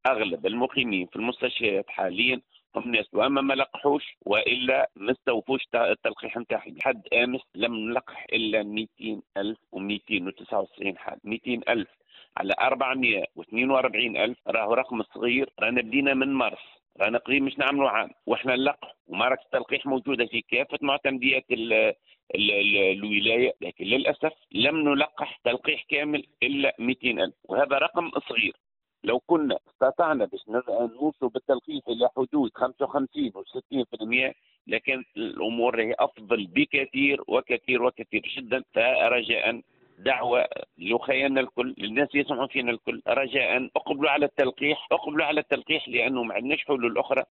اغلب المقيمين في المستشفيات حاليا هم ناس واما ما لقحوش والا ما استوفوش التلقيح نتاعهم. حد امس لم نلقح الا 200,000 و299 حال. 200,000 على 442,000 راهو رقم صغير. رانا بدينا من مارس، رانا قريب مش نعملوا عام واحنا نلقح، ومعركه التلقيح موجوده في كافه معتمديات الولايه، لكن للاسف لم نلقح تلقيح كامل الا 200,000 وهذا رقم صغير. لو كنا استطعنا باش نوصل بالتلقيح الى حدود 55 و 60% لكانت الامور هي افضل بكثير وكثير وكثير جدا. فرجاء دعوة لخيالنا الكل، للناس يسمعون فينا الكل، رجاء اقبلوا على التلقيح، اقبلوا على التلقيح، لانه ما عندناش حلول اخرى